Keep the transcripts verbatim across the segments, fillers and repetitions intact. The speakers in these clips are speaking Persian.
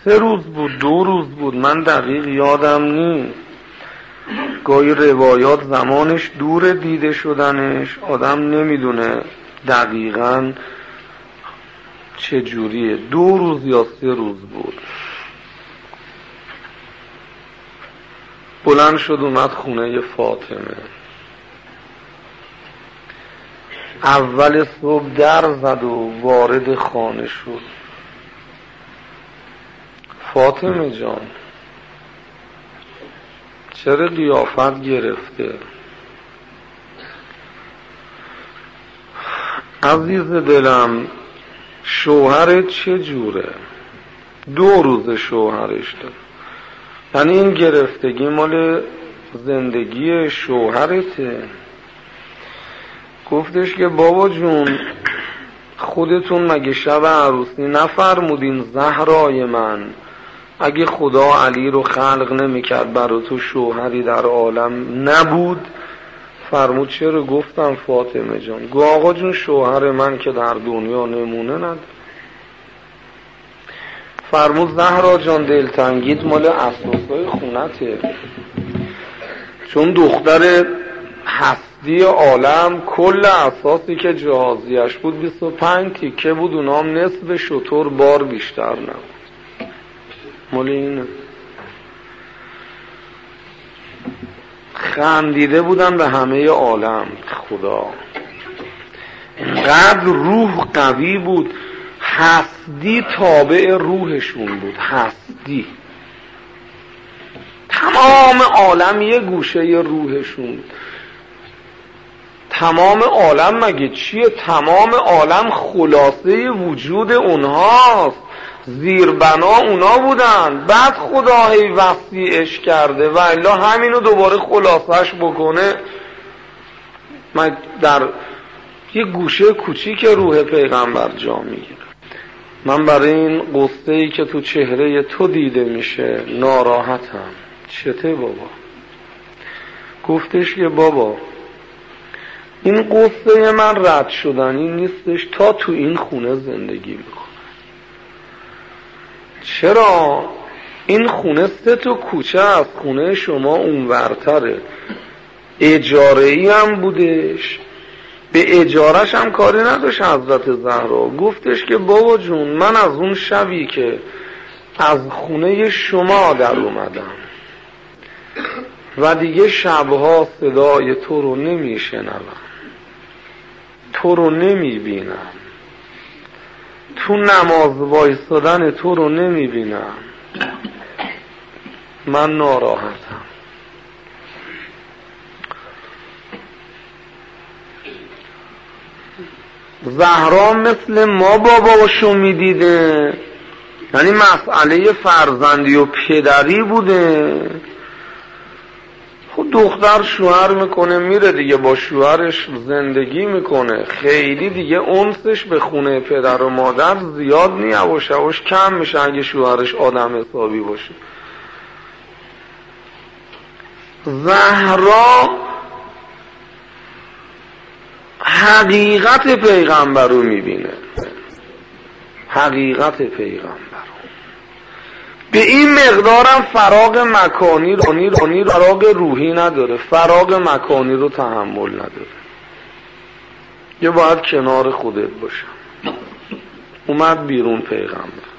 سه روز بود دو روز بود، من دقیق یادم نیست. گاهی روایات زمانش دور دیده شدنش، آدم نمیدونه دقیقاً چجوریه. دو روز یا سه روز بود. بلند شد اومد خونه فاطمه. اول صبح در زد و وارد خانه شد. فاطمه جان چرا قیافت گرفته؟ عزیز دلم شوهرت چه جوره؟ دو روز شوهرش داد. یعنی این گرفتگی مال زندگی شوهرته؟ گفتش که بابا جون خودتون مگه شب عروسی نفرمودین زهرای من اگه خدا علی رو خلق نمی کرد برای تو شوهری در عالم نبود؟ فرمود چرا؟ گفتم فاطمه جان. گو آقا جون شوهر من که در دنیا نمونه نداره. فرمود زهرا جان دلتنگیت مال اساسای خونته، چون دختر هستی عالم کل اساسی که جهازیش بود بیست و پنج تیکه بود، اونام نصف شطور بار بیشتر نبود. مال اینه. خندیده بودن به همه عالم. خدا اینقدر روح قوی بود، هستی تابع روحشون بود. هستی تمام عالم یه گوشه ی روحشون بود. تمام عالم مگه چیه؟ تمام عالم خلاصه وجود اونهاست، زیربنا اونا بودن. بعد خدا هی وسیعش کرده و الا همینو دوباره خلاصش بکنه من در یه گوشه کوچیک روح پیغمبر جا میگیره. من برای این قصه ای که تو چهره تو دیده میشه ناراحتم. چته بابا؟ گفتش که بابا این قصه من رد شدنی نیستش تا تو این خونه زندگی میکنه. چرا؟ این خونه سه تا کوچه از خونه شما اونورتره، اجاره‌ای هم بودش، به اجارش هم کاری نداشت حضرت زهرا. گفتش که بابا جون من از اون شبی که از خونه شما در اومدم و دیگه شبها صدای تو رو نمیشنوم، تو رو نمیبینم، تو نماز وایسادن تو رو نمیبینم، من ناراحتم. زهرا مثل ما باباشو میدیده، یعنی مسئله فرزندی و پدری بوده. خود دختر شوهر میکنه میره دیگه، با شوهرش زندگی میکنه، خیلی دیگه انسش به خونه پدر و مادر زیاد نیه و شوش کم میشه اگه شوهرش آدم حسابی باشه. زهرا حقیقت پیغمبر رو میبینه، حقیقت پیغمبر. به این مقدارم فراغ مکانی رانی رانی فراغ روحی نداره، فراغ مکانی رو تحمل نداره. یه باید کنار خودت باشه. اومد بیرون پیغمبر.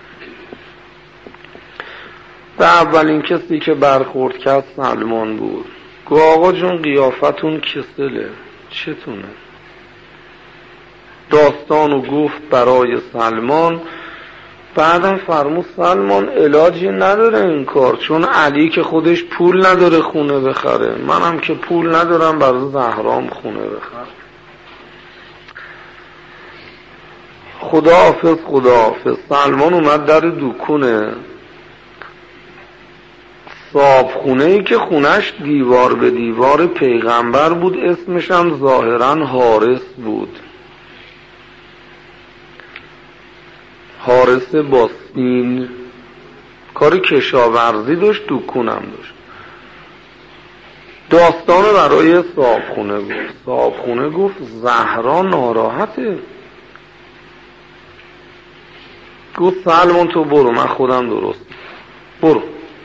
به اولین کسی که برخورد کرد سلمان بود. گو آقا جون قیافتون کسله، چتونه؟ داستانو گفت برای سلمان. بعدم فرمود سلمان علاجی نداره این کار، چون علی که خودش پول نداره خونه بخره، منم که پول ندارم برای زهرام خونه بخره. خداحافظ خداحافظ. سلمان اومد در دکونه صاحب خونه ای که خونش دیوار به دیوار پیغمبر بود، اسمش هم ظاهرا حارس بود، حارس باسین، کار کشاورزی داشت، دکونم داشت. داستان برای صاحب خونه گفت. صاحب خونه گفت زهرا ناراحته. گفت سلمان تو برو من خودم درست. برو.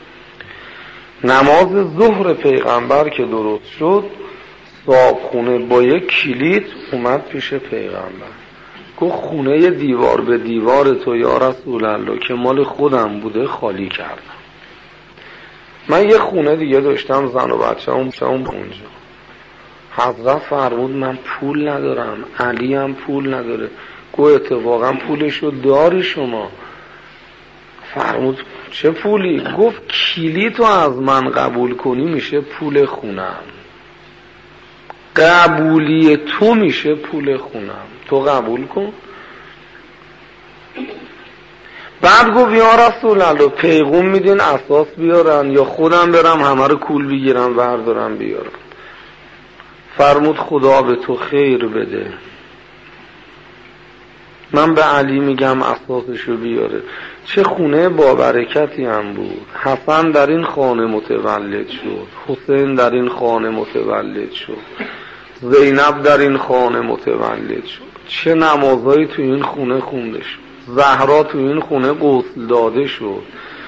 نماز ظهر پیغمبر که درست شد، صاحبخونه با یک کلید اومد پیش پیغمبر، گفت خونه دیوار به دیوار تو یا رسول الله که مال خودم بوده خالی کردم. من یه خونه دیگه داشتم، زن و بچه هم اونجا. حضرت فرمود من پول ندارم، علی هم پول نداره. گفت اتفاقا پولشو داری شما. فرمود چه پولی؟ گفت کلید تو از من قبول کنی میشه پول خونم، قبولی تو میشه پول خونم، تو قبول کن. بعد گفت یا رسول الله پیغام میدین اساس بیارن یا خودم برم همه رو کول بگیرم بردارم بیارم؟ فرمود خدا به تو خیر بده، من به علی میگم اساسشو بیاره. چه خونه با برکتی هم بود. حسن در این خانه متولد شد، حسین در این خانه متولد شد، زینب در این خانه متولد شد. چه نمازایی تو این خونه خونده شد، زهرا تو این خونه غسل داده شد.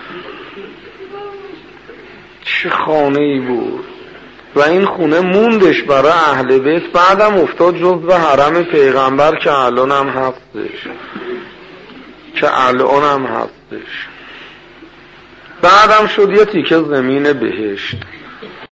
چه خانه ای بود. و این خونه موندش برای اهل بیت، بعدم افتاد جزو حرم پیغمبر که الان هم هستش که الان هم هستش بعدم شد یه تیکه زمین بهشت.